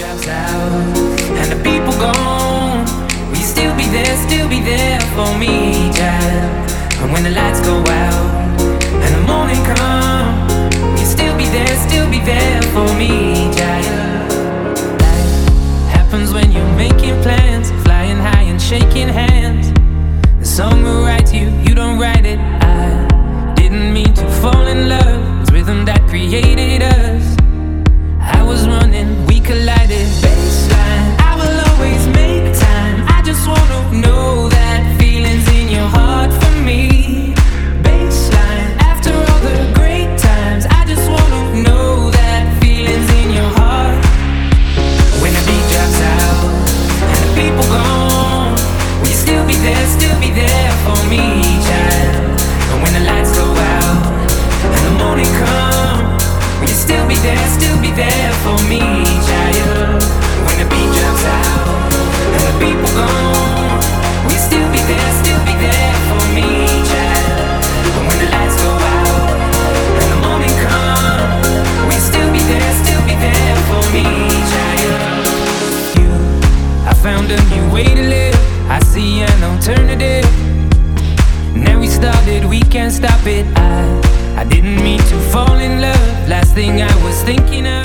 drops out and the people gone, will you still be there for me, child? And when the lights go out and the morning comes, will you still be there for me, child? Life happens when you're making plans, flying high and shaking hands. The song will write you, you don't write it. I didn't mean to fall in love, it's rhythm that created us. I was running, we collided. Baseline, I will always make time. I just wanna know that feeling's in your heart for me. Baseline, after all the great times, I just wanna know that feeling's in your heart. When the beat drops out and the people gone, will you still be there for me, child? And when the lights go out and the morning comes, will you still be there for me, child? When the beat drops out and the people gone, will you still be there for me, child? And when the lights go out and the morning comes, will you still be there for me, child? You, I found a new way to live, I see an alternative. Now we started, we can't stop it. I didn't mean to fall in love. Last thing I was thinking of